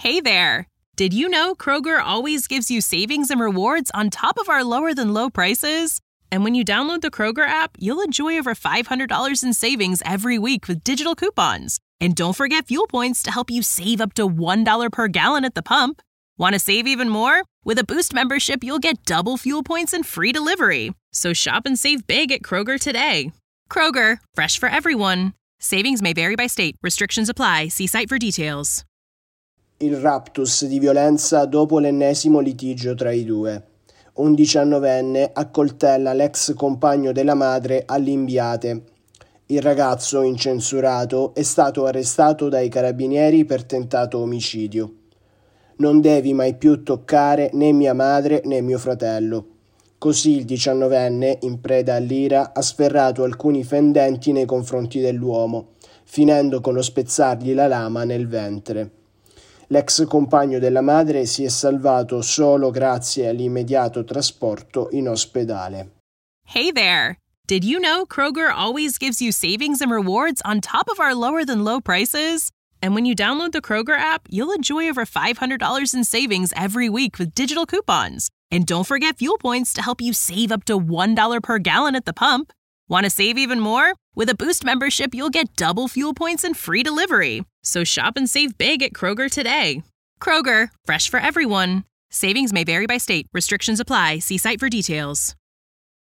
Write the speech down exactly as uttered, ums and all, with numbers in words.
Hey there! Did you know Kroger always gives you savings and rewards on top of our lower-than-low prices? And when you download the Kroger app, you'll enjoy over five hundred dollars in savings every week with digital coupons. And don't forget fuel points to help you save up to one dollar per gallon at the pump. Want to save even more? With a Boost membership, you'll get double fuel points and free delivery. So shop and save big at Kroger today. Kroger, fresh for everyone. Savings may vary by state. Restrictions apply. See site for details. Il raptus di violenza dopo l'ennesimo litigio tra i due. Un diciannovenne accoltella l'ex compagno della madre a Limbiate. Il ragazzo, incensurato, è stato arrestato dai carabinieri per tentato omicidio. Non devi mai più toccare né mia madre né mio fratello. Così il diciannovenne, in preda all'ira, ha sferrato alcuni fendenti nei confronti dell'uomo, finendo con lo spezzargli la lama nel ventre. L'ex compagno della madre si è salvato solo grazie all'immediato trasporto in ospedale. Hey there! Did you know Kroger always gives you savings and rewards on top of our lower-than-low prices? And when you download the Kroger app, you'll enjoy over five hundred dollars in savings every week with digital coupons. And don't forget fuel points to help you save up to one dollar per gallon at the pump. Want to save even more? With a Boost membership, you'll get double fuel points and free delivery. So shop and save big at Kroger today. Kroger, fresh for everyone. Savings may vary by state. Restrictions apply. See site for details.